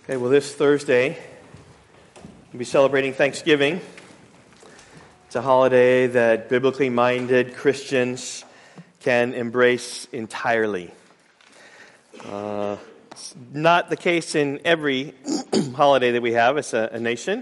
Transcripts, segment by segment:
Okay, well, this Thursday, we'll be celebrating Thanksgiving. It's a holiday that biblically minded Christians can embrace entirely. It's not the case in every holiday that we have as a nation.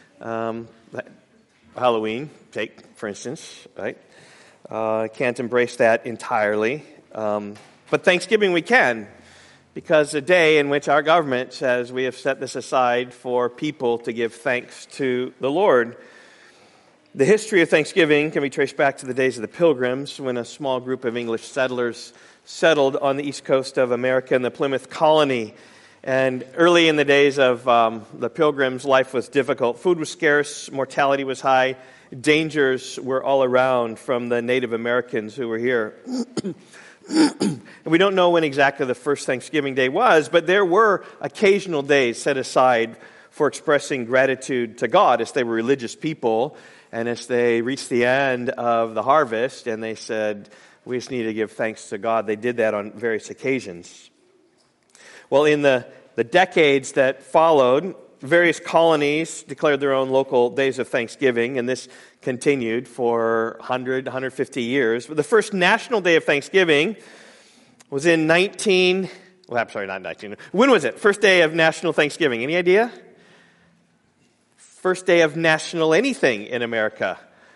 Halloween, for instance, right? Can't embrace that entirely. But Thanksgiving we can, because a day in which our government says we have set this aside for people to give thanks to the Lord. The history of Thanksgiving can be traced back to the days of the Pilgrims, when a small group of English settlers settled on the east coast of America in the Plymouth colony. And early in the days of the Pilgrims, life was difficult. Food was scarce, mortality was high, dangers were all around from the Native Americans who were here. And we don't know when exactly the first Thanksgiving Day was, but there were occasional days set aside for expressing gratitude to God, as they were religious people, and as they reached the end of the harvest, and they said, we just need to give thanks to God. They did that on various occasions. Well, in the decades that followed, various colonies declared their own local days of Thanksgiving, and this continued for 150 years. But the first national day of Thanksgiving was in when was it? First day of national Thanksgiving. Any idea? First day of national anything in America.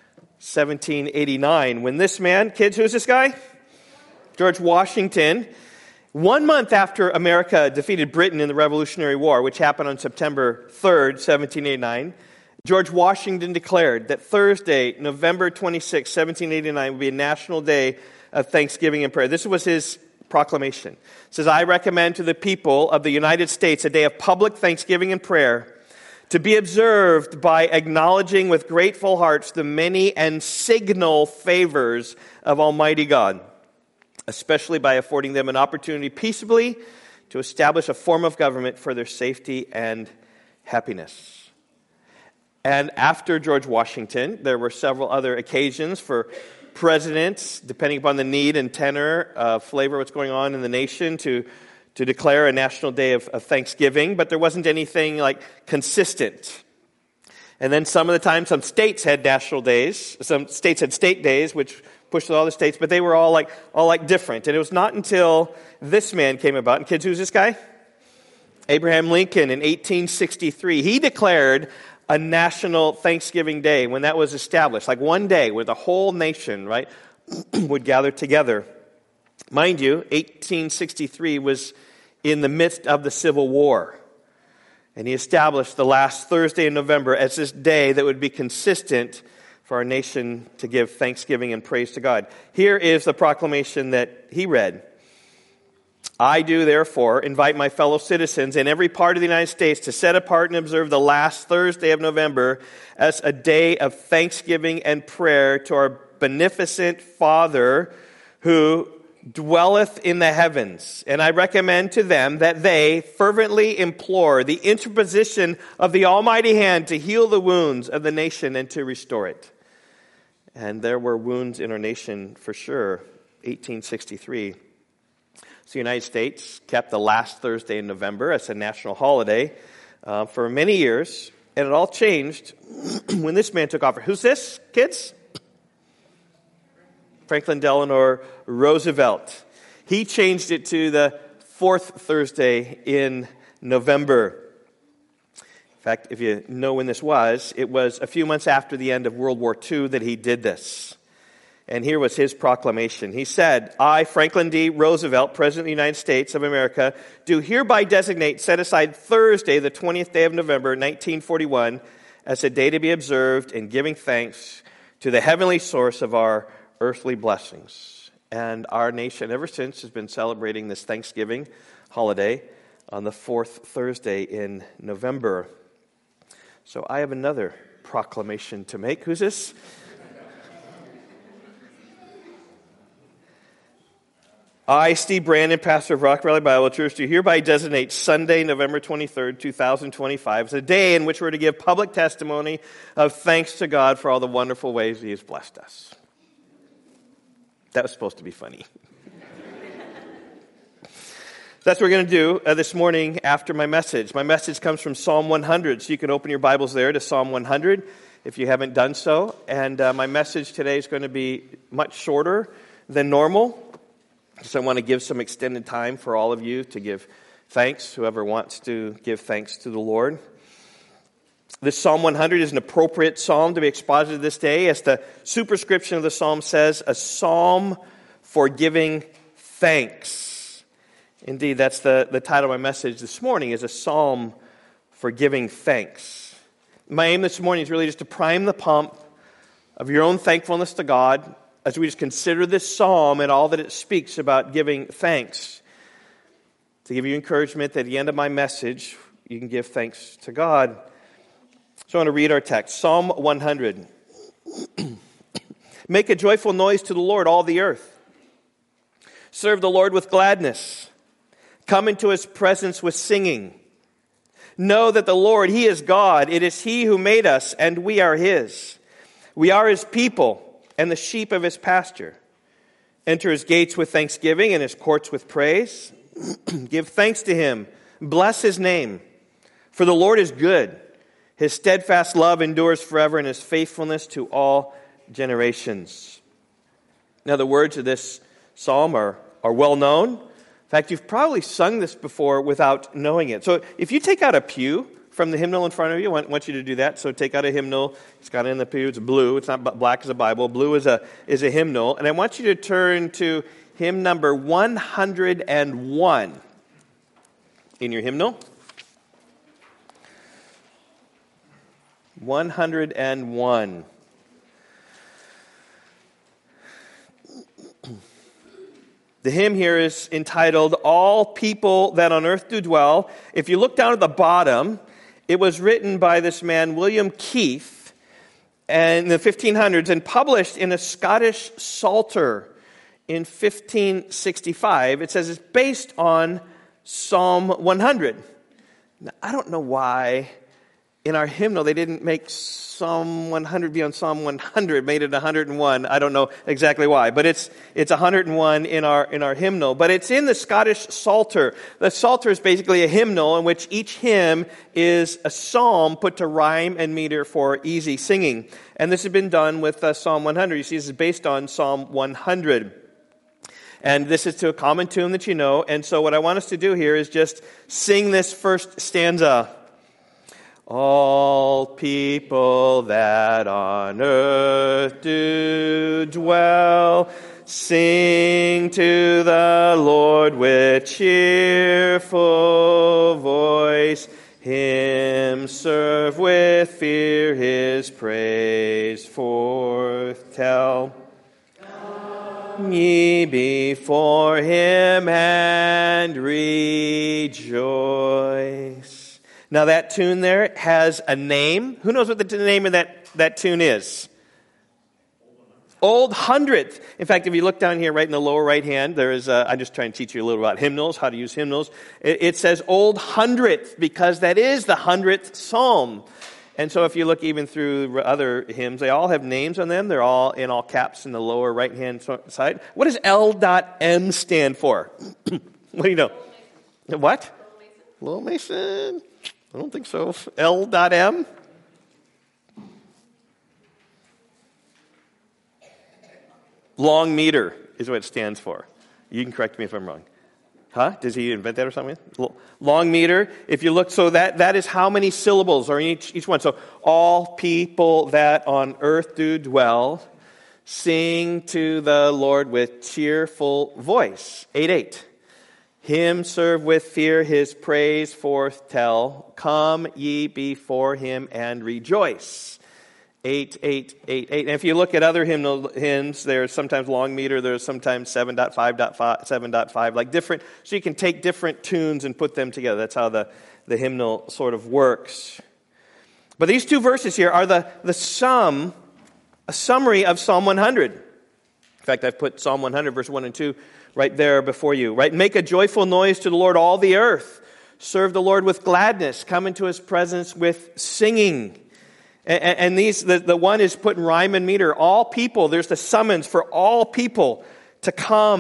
1789. When this man, kids, who's this guy? George Washington. 1 month after America defeated Britain in the Revolutionary War, which happened on September 3rd, 1789, George Washington declared that Thursday, November 26, 1789, would be a national day of thanksgiving and prayer. This was his proclamation. It says, I recommend to the people of the United States a day of public thanksgiving and prayer to be observed by acknowledging with grateful hearts the many and signal favors of Almighty God, especially by affording them an opportunity peaceably to establish a form of government for their safety and happiness. And after George Washington, there were several other occasions for presidents, depending upon the need and tenor, flavor what's going on in the nation, to declare a national day of Thanksgiving, but there wasn't anything like consistent. And then some of the time, some states had national days, some states had state days, which pushed all the states, but they were all like different. And it was not until this man came about. And kids, who's this guy? Abraham Lincoln in 1863. He declared a national Thanksgiving Day when that was established, like one day where the whole nation, right, would gather together. Mind you, 1863 was in the midst of the Civil War. And he established the last Thursday in November as this day that would be consistent for our nation to give thanksgiving and praise to God. Here is the proclamation that he read. I do, therefore, invite my fellow citizens in every part of the United States to set apart and observe the last Thursday of November as a day of thanksgiving and prayer to our beneficent Father who dwelleth in the heavens. And I recommend to them that they fervently implore the interposition of the Almighty hand to heal the wounds of the nation and to restore it. And there were wounds in our nation for sure, 1863. So the United States kept the last Thursday in November as a national holiday for many years. And it all changed when this man took office. Who's this, kids? Franklin Delano Roosevelt. He changed it to the fourth Thursday in November. In fact, if you know when this was, it was a few months after the end of World War II that he did this. And here was his proclamation. He said, I, Franklin D. Roosevelt, President of the United States of America, do hereby designate, set aside Thursday, the 20th day of November, 1941, as a day to be observed in giving thanks to the heavenly source of our earthly blessings. And our nation ever since has been celebrating this Thanksgiving holiday on the fourth Thursday in November. So I have another proclamation to make. Who's this? I, Steve Brandon, pastor of Rock Valley Bible Church, do hereby designate Sunday, November 23rd, 2025, as a day in which we're to give public testimony of thanks to God for all the wonderful ways He has blessed us. That was supposed to be funny. That's what we're going to do this morning after my message. My message comes from Psalm 100, so you can open your Bibles there to Psalm 100 if you haven't done so. And my message today is going to be much shorter than normal, so I want to give some extended time for all of you to give thanks, whoever wants to give thanks to the Lord. This Psalm 100 is an appropriate psalm to be exposited this day. As the superscription of the psalm says, a psalm for giving thanks. Indeed, that's the title of my message this morning, is a psalm for giving thanks. My aim this morning is really just to prime the pump of your own thankfulness to God as we just consider this psalm and all that it speaks about giving thanks. To give you encouragement that at the end of my message, you can give thanks to God. So I want to read our text, Psalm 100. Make a joyful noise to the Lord, all the earth. Serve the Lord with gladness. Come into His presence with singing. Know that the Lord, He is God. It is He who made us, and we are His. We are His people and the sheep of His pasture. Enter His gates with thanksgiving and His courts with praise. Give thanks to Him. Bless His name. For the Lord is good. His steadfast love endures forever, and His faithfulness to all generations. Now, the words of this psalm are well known. In fact, you've probably sung this before without knowing it. So if you take out a pew from the hymnal in front of you, I want you to do that. So take out a hymnal. It's got it in the pew. It's blue. It's not black as a Bible. Blue is a hymnal. And I want you to turn to hymn number 101 in your hymnal. 101. The hymn here is entitled, All People That on Earth Do Dwell. If you look down at the bottom, it was written by this man, William Keith, in the 1500s, and published in a Scottish Psalter in 1565. It says it's based on Psalm 100. Now, I don't know why in our hymnal they didn't make Psalm 100 be on Psalm 100, made it 101. I don't know exactly why, but it's 101 in our hymnal. But it's in the Scottish Psalter. The Psalter is basically a hymnal in which each hymn is a psalm put to rhyme and meter for easy singing. And this has been done with Psalm 100. You see, this is based on Psalm 100. And this is to a common tune that you know. And so what I want us to do here is just sing this first stanza. All people that on earth do dwell, sing to the Lord with cheerful voice. Him serve with fear, His praise forth tell. Ye before Him and rejoice. Now that tune there has a name. Who knows what the name of that tune is? Old Hundredth. In fact, if you look down here right in the lower right hand, there is I'm just trying to teach you a little about hymnals, how to use hymnals. It says Old Hundredth because that is the 100th psalm. And so if you look even through other hymns, they all have names on them. They're all in all caps in the lower right-hand side. What does L.M stand for? What do you know? What? Little Mason. I don't think so. L.M? Long meter is what it stands for. You can correct me if I'm wrong. Huh? Does he invent that or something? Long meter. If you look, so that is how many syllables are in each one. So all people that on earth do dwell, sing to the Lord with cheerful voice. 8:8. Him serve with fear, His praise forth tell. Come ye before Him and rejoice. 8:8:8:8. And if you look at other hymns, there's sometimes long meter, there's sometimes 7.5.5, 7.5, like different. So you can take different tunes and put them together. That's how the hymnal sort of works. But these two verses here are a summary of Psalm 100. In fact, I've put Psalm 100, verse 1 and 2 right there before you. Right? Make a joyful noise to the Lord, all the earth. Serve the Lord with gladness. Come into His presence with singing. And the one is put in rhyme and meter. All people, there's the summons for all people to come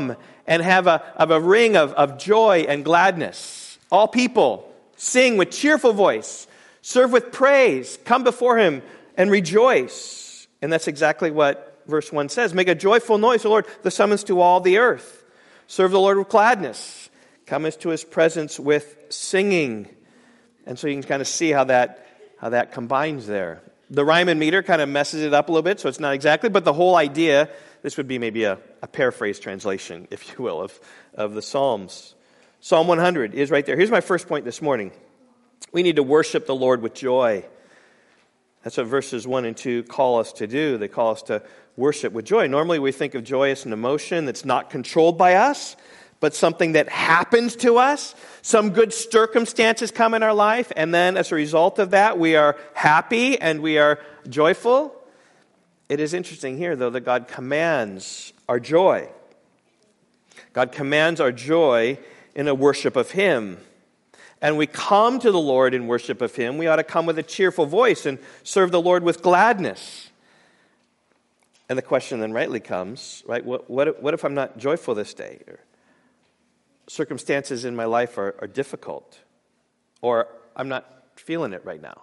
and have a ring of joy and gladness. All people sing with cheerful voice, serve with praise, come before him and rejoice. And that's exactly what verse 1 says. Make a joyful noise to the Lord, the summons to all the earth. Serve the Lord with gladness. Come into his presence with singing. And so you can kind of see how that combines there. The rhyme and meter kind of messes it up a little bit, so it's not exactly, but the whole idea, this would be maybe a paraphrase translation, if you will, of the Psalms. Psalm 100 is right there. Here's my first point this morning. We need to worship the Lord with joy. That's what verses 1 and 2 call us to do. They call us to worship with joy. Normally we think of joy as an emotion that's not controlled by us, but something that happens to us. Some good circumstances come in our life, and then as a result of that, we are happy and we are joyful. It is interesting here, though, that God commands our joy. God commands our joy in a worship of him. And we come to the Lord in worship of him. We ought to come with a cheerful voice and serve the Lord with gladness. And the question then rightly comes, right? What if I'm not joyful this day? Or circumstances in my life are difficult. Or I'm not feeling it right now.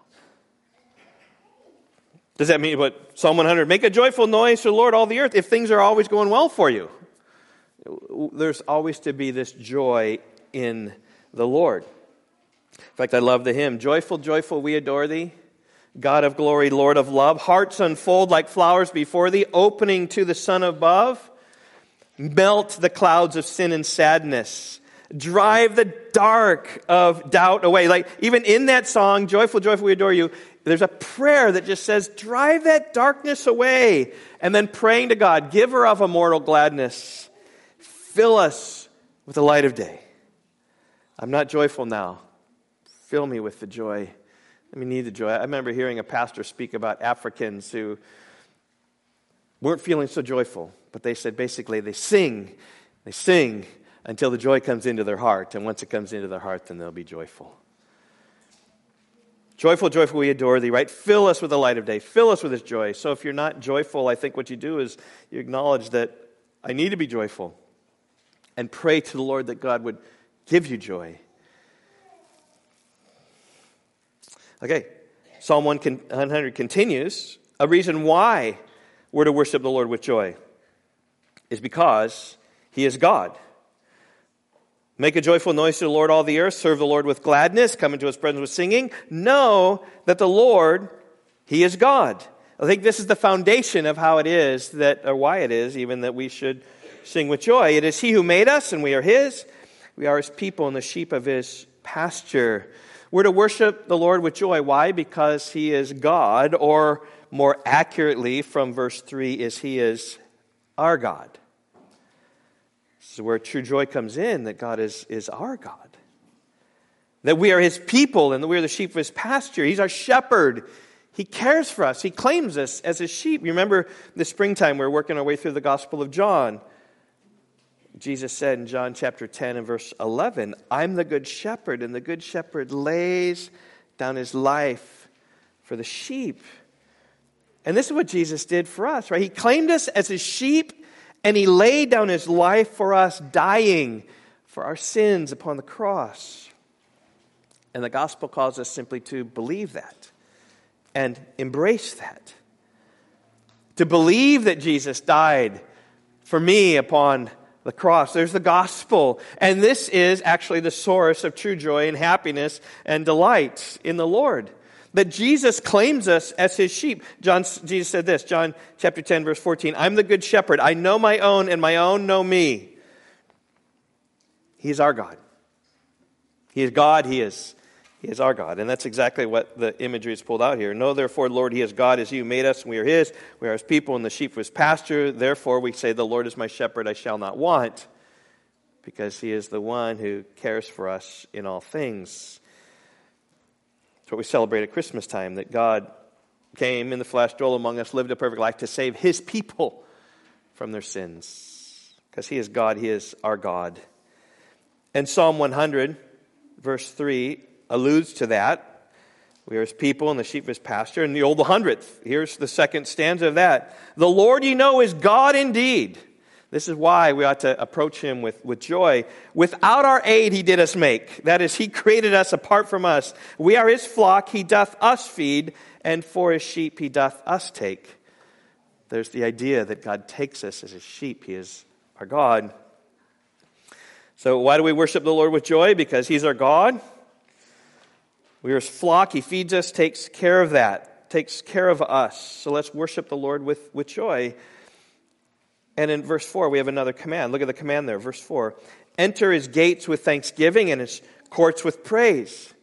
Does that mean what Psalm 100, make a joyful noise to the Lord, all the earth, if things are always going well for you? There's always to be this joy in the Lord. In fact, I love the hymn, joyful, joyful, we adore thee, God of glory, Lord of love. Hearts unfold like flowers before thee, opening to the sun above. Melt the clouds of sin and sadness. Drive the dark of doubt away. Like even in that song, joyful, joyful, we adore you, there's a prayer that just says, drive that darkness away. And then praying to God, giver of immortal gladness, fill us with the light of day. I'm not joyful now. Fill me with the joy. Let me need the joy. I remember hearing a pastor speak about Africans who weren't feeling so joyful, but they said basically they sing until the joy comes into their heart, and once it comes into their heart, then they'll be joyful. Joyful, joyful, we adore thee, right? Fill us with the light of day. Fill us with his joy. So if you're not joyful, I think what you do is you acknowledge that I need to be joyful and pray to the Lord that God would give you joy. Okay, Psalm 100 continues. A reason why we're to worship the Lord with joy is because he is God. Make a joyful noise to the Lord, all the earth. Serve the Lord with gladness. Come into his presence with singing. Know that the Lord, he is God. I think this is the foundation of how it is that, or why it is even that we should sing with joy. It is he who made us, and we are his. We are his people and the sheep of his pasture. We're to worship the Lord with joy. Why? Because he is God, or more accurately from verse 3 is he is our God. This is where true joy comes in, that God is our God. That we are his people and that we are the sheep of his pasture. He's our shepherd. He cares for us. He claims us as his sheep. You remember the springtime, we were working our way through the Gospel of John. Jesus said in John chapter 10 and verse 11, I'm the good shepherd, and the good shepherd lays down his life for the sheep. And this is what Jesus did for us, right? He claimed us as his sheep, and he laid down his life for us, dying for our sins upon the cross. And the gospel calls us simply to believe that and embrace that. To believe that Jesus died for me upon the cross. There's the gospel. And this is actually the source of true joy and happiness and delight in the Lord. That Jesus claims us as his sheep. Jesus said this, John chapter 10, verse 14, I'm the good shepherd. I know my own, and my own know me. He is our God. He is God. He is our God. And that's exactly what the imagery is pulled out here. Know therefore, Lord, he is God, is he who made us, and we are his. We are his people, and the sheep of his pasture. Therefore, we say, the Lord is my shepherd, I shall not want, because he is the one who cares for us in all things. That's what we celebrate at Christmas time, that God came in the flesh, dwelt among us, lived a perfect life to save his people from their sins. Because he is God, he is our God. And Psalm 100, verse 3, alludes to that. We are his people and the sheep of his pasture. And the old 100th, here's the second stanza of that. The Lord, ye know, is God indeed. This is why we ought to approach him with joy. Without our aid he did us make. That is, he created us apart from us. We are his flock, he doth us feed, and for his sheep he doth us take. There's the idea that God takes us as his sheep. He is our God. So why do we worship the Lord with joy? Because he's our God. We are his flock. He feeds us, takes care of that, takes care of us. So let's worship the Lord with joy. And in verse 4, we have another command. Look at the command there, verse 4. Enter his gates with thanksgiving and his courts with praise.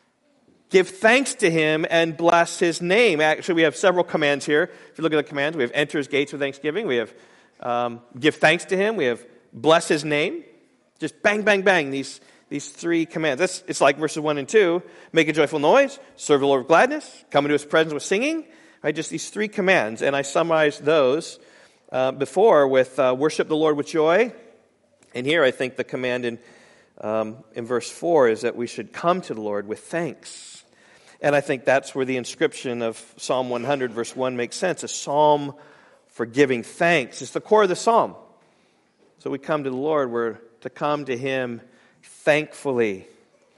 Give thanks to him and bless his name. Actually, we have several commands here. If you look at the commands, we have enter his gates with thanksgiving. We have give thanks to him. We have bless his name. Just bang, bang, bang, these three commands. It's like verses 1 and 2. Make a joyful noise. Serve the Lord with gladness. Come into his presence with singing. Right, just these three commands. And I summarized those before with worship the Lord with joy. And here I think the command in verse 4 is that we should come to the Lord with thanks. And I think that's where the inscription of Psalm 100 verse 1 makes sense. A psalm for giving thanks. It's the core of the psalm. So we come to the Lord, we're to come to him thankfully.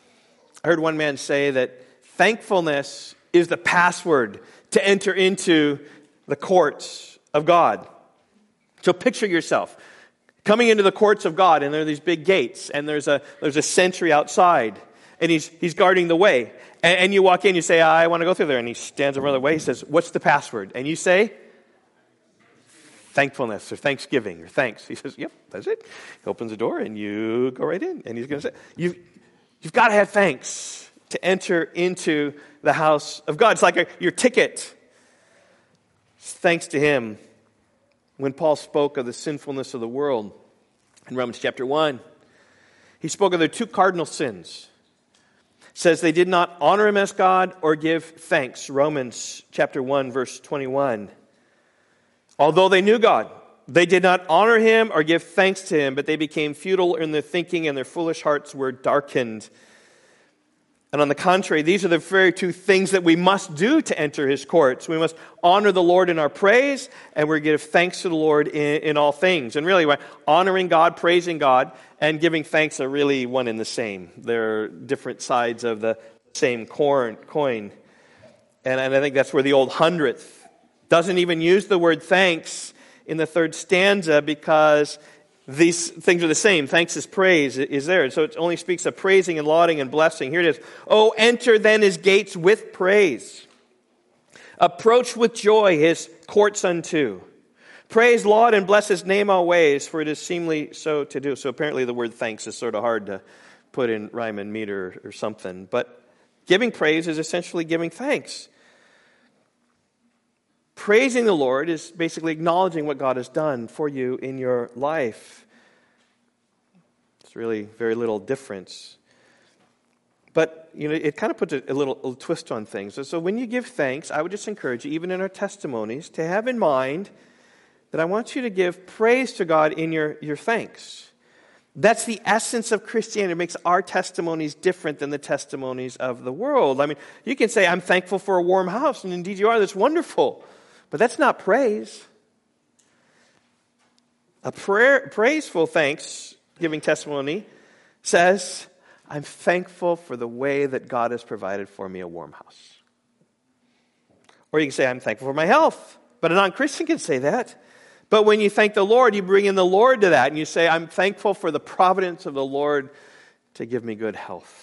I heard one man say that thankfulness is the password to enter into the courts of God. So picture yourself coming into the courts of God, and there are these big gates, and there's a sentry outside, and he's guarding the way. And you walk in, you say, I want to go through there. And he stands over the way, he says, what's the password? And you say, thankfulness, or thanksgiving, or thanks. He says, yep, that's it. He opens the door, and you go right in. And he's going to say, you've got to have thanks to enter into the house of God. It's like your ticket. It's thanks to him. When Paul spoke of the sinfulness of the world in Romans chapter 1, he spoke of their two cardinal sins. It says they did not honor him as God or give thanks. Romans chapter 1, verse 21. Although they knew God, they did not honor him or give thanks to him, but they became futile in their thinking and their foolish hearts were darkened. And on the contrary, these are the very two things that we must do to enter his courts. We must honor the Lord in our praise, and we give thanks to the Lord in all things. And really, honoring God, praising God, and giving thanks are really one and the same. They're different sides of the same coin. And I think that's where the old 100th doesn't even use the word thanks in the third stanza, because these things are the same. Thanks is praise is there. So it only speaks of praising and lauding and blessing. Here it is. Oh, enter then his gates with praise. Approach with joy his courts unto. Praise, laud, and bless his name always, for it is seemly so to do. So apparently the word thanks is sort of hard to put in rhyme and meter or something. But giving praise is essentially giving thanks. Praising the Lord is basically acknowledging what God has done for you in your life. It's really very little difference. But, it kind of puts a little twist on things. So when you give thanks, I would just encourage you, even in our testimonies, to have in mind that I want you to give praise to God in your thanks. That's the essence of Christianity. It makes our testimonies different than the testimonies of the world. I mean, you can say, I'm thankful for a warm house, and indeed you are. That's wonderful. But that's not praise. A praiseful thanksgiving testimony says, I'm thankful for the way that God has provided for me a warm house. Or you can say, I'm thankful for my health. But a non-Christian can say that. But when you thank the Lord, you bring in the Lord to that. And you say, I'm thankful for the providence of the Lord to give me good health.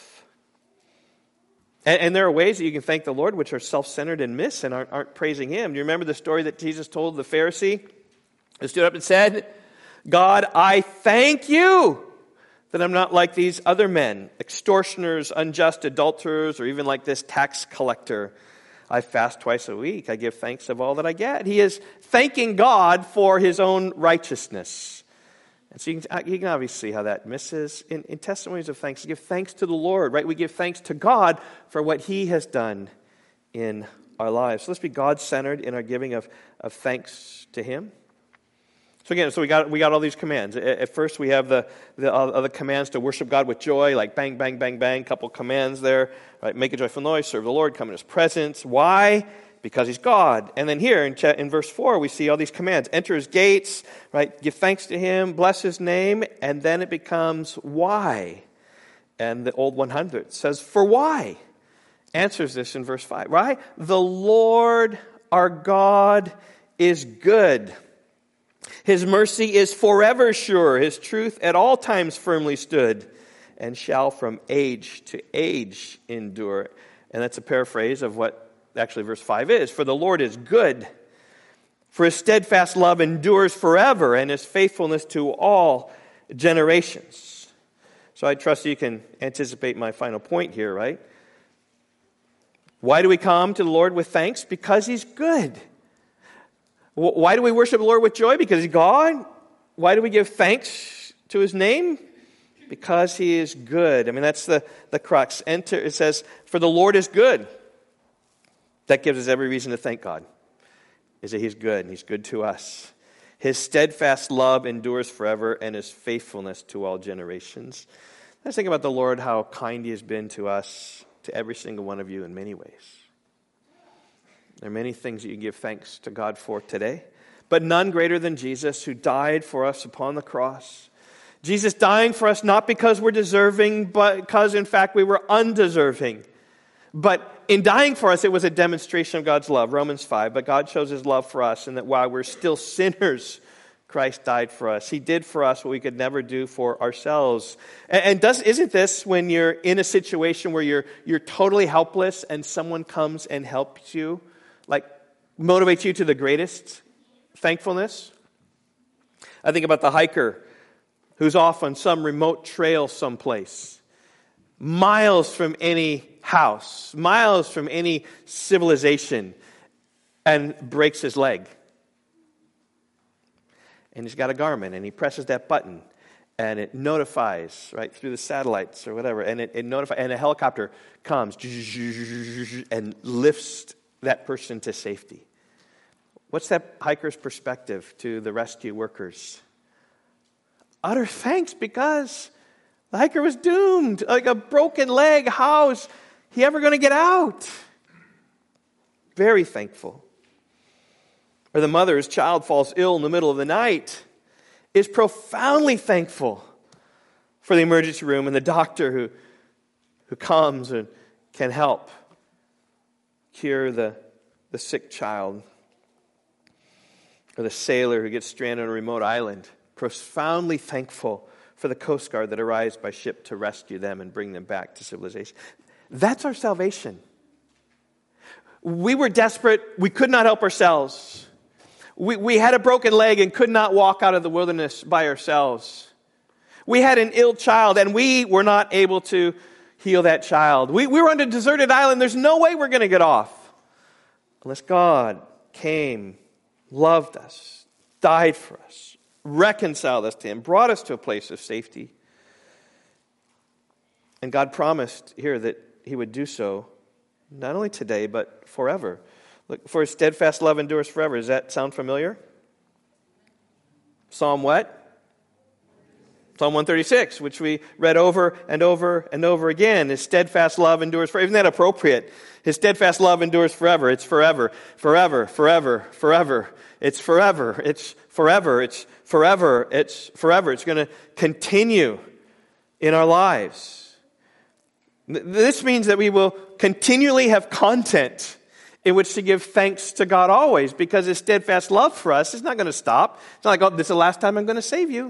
And there are ways that you can thank the Lord which are self-centered and miss and aren't praising him. Do you remember the story that Jesus told the Pharisee who stood up and said, God, I thank you that I'm not like these other men, extortioners, unjust adulterers, or even like this tax collector. I fast twice a week. I give thanks of all that I get. He is thanking God for his own righteousness. And so you can obviously see how that misses. In testimonies of thanks, give thanks to the Lord, right? We give thanks to God for what he has done in our lives. So let's be God-centered in our giving of thanks to him. So again, we got all these commands. At first, we have the other commands to worship God with joy, like bang, bang, bang, bang, couple commands there. Right? Make a joyful noise, serve the Lord, come in his presence. Why? Because he's God. And then here in verse 4, we see all these commands. Enter his gates, right? Give thanks to him, bless his name, and then it becomes why. And the old 100 says, for why? Answers this in verse 5, right? The Lord our God is good. His mercy is forever sure. His truth at all times firmly stood, and shall from age to age endure. And that's a paraphrase of what actually verse 5 is. For the Lord is good, for his steadfast love endures forever, and his faithfulness to all generations. So I trust you can anticipate my final point here, right? Why do we come to the Lord with thanks? Because he's good. Why do we worship the Lord with joy? Because he's God. Why do we give thanks to his name? Because he is good. I mean, that's the crux. It says, for the Lord is good. That gives us every reason to thank God, is that he's good, and he's good to us. His steadfast love endures forever, and his faithfulness to all generations. Let's think about the Lord, how kind he has been to us, to every single one of you in many ways. There are many things that you can give thanks to God for today, but none greater than Jesus, who died for us upon the cross. Jesus dying for us not because we're deserving, but because, in fact, we were undeserving. But in dying for us, it was a demonstration of God's love, Romans 5. But God shows his love for us, and that while we're still sinners, Christ died for us. He did for us what we could never do for ourselves. And isn't this when you're in a situation where you're totally helpless and someone comes and helps you, like motivates you to the greatest thankfulness? I think about the hiker who's off on some remote trail someplace, miles from any house, miles from any civilization, and breaks his leg. And he's got a Garmin, and he presses that button, and it notifies, right, through the satellites or whatever, and it notifies, and a helicopter comes and lifts that person to safety. What's that hiker's perspective to the rescue workers? Utter thanks, because the hiker was doomed. Like a broken leg, how is he ever going to get out? Very thankful. Or the mother, whose child falls ill in the middle of the night, is profoundly thankful for the emergency room and the doctor who comes and can help cure the sick child. Or the sailor who gets stranded on a remote island, profoundly thankful for the Coast Guard that arrives by ship to rescue them and bring them back to civilization. That's our salvation. We were desperate. We could not help ourselves. We had a broken leg and could not walk out of the wilderness by ourselves. We had an ill child and we were not able to heal that child. We were on a deserted island. There's no way we're going to get off unless God came, loved us, died for us, reconciled us to him, brought us to a place of safety. And God promised here that he would do so not only today, but forever. Look, for his steadfast love endures forever. Does that sound familiar? Psalm what? Psalm 136, which we read over and over and over again. His steadfast love endures forever. Isn't that appropriate? His steadfast love endures forever. It's forever, forever, forever, forever. It's forever. It's forever. It's forever. It's forever. It's going to continue in our lives. This means that we will continually have content in which to give thanks to God always, because his steadfast love for us is not going to stop. It's not like, oh, this is the last time I'm going to save you.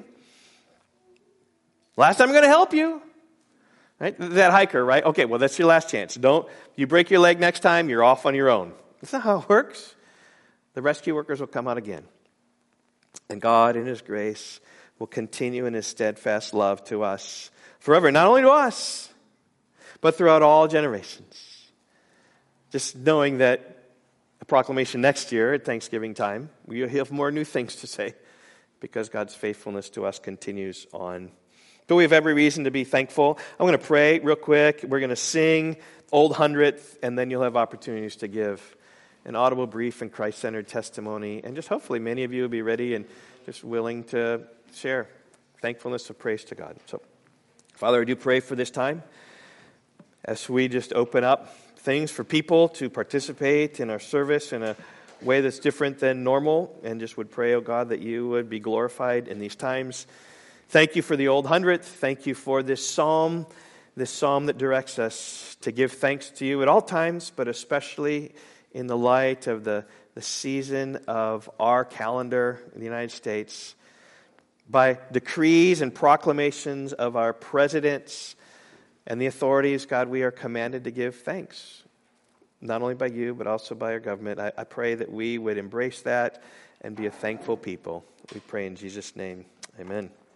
Last time I'm going to help you. Right? That hiker, right? Okay, well, that's your last chance. You break your leg next time, you're off on your own. That's not how it works. The rescue workers will come out again. And God, in his grace, will continue in his steadfast love to us forever. Not only to us, but throughout all generations. Just knowing that a proclamation next year at Thanksgiving time, we'll have more new things to say because God's faithfulness to us continues on. But we have every reason to be thankful. I'm going to pray real quick. We're going to sing Old Hundredth, and then you'll have opportunities to give an audible, brief, and Christ-centered testimony. And just hopefully many of you will be ready and just willing to share thankfulness of praise to God. So, Father, I do pray for this time as we just open up things for people to participate in our service in a way that's different than normal, and just would pray, oh God, that you would be glorified in these times. Thank you for the Old Hundredth. Thank you for this psalm that directs us to give thanks to you at all times, but especially in the light of the season of our calendar in the United States. By decrees and proclamations of our presidents and the authorities, God, we are commanded to give thanks, not only by you, but also by our government. I pray that we would embrace that and be a thankful people. We pray in Jesus' name. Amen.